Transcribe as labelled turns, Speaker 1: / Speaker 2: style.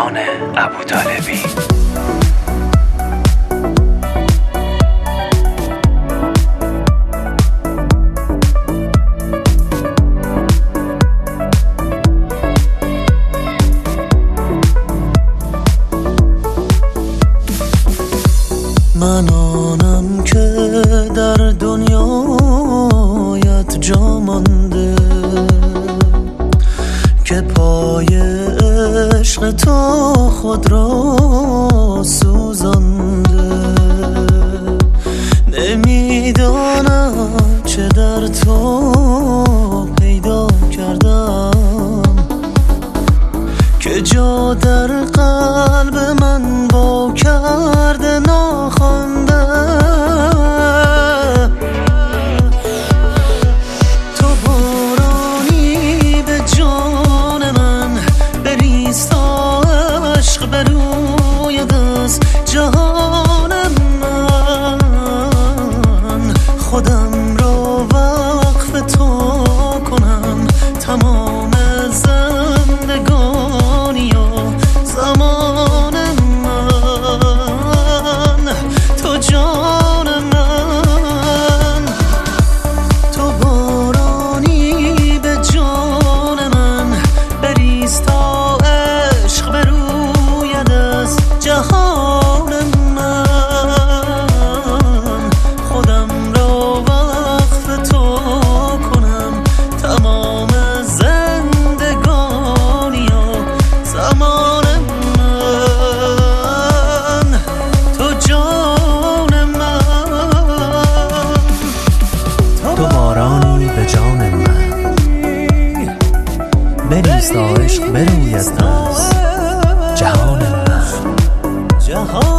Speaker 1: جان ابوطالبی.
Speaker 2: من آنم که در دنیایت جا مانده، که پای عشق تو خود را سوزانده. نمیدانم چه در تو پیدا کردم، که جا در قلب من با کرده ناخوانده. تو بارانی به جان من بریز تا عشق بروید از جهان من. خودم را وقف تو کنم تمام زندگانی و زمان من. تو جان من، تو بارانی به جان من بریز تا عشق بروید از جهان من. خودم را وقف تو کنم تمام زندگانی و زمان من. تو جان من،
Speaker 3: تو بارانی به جان من بریز تا عشق بروید از جهان من.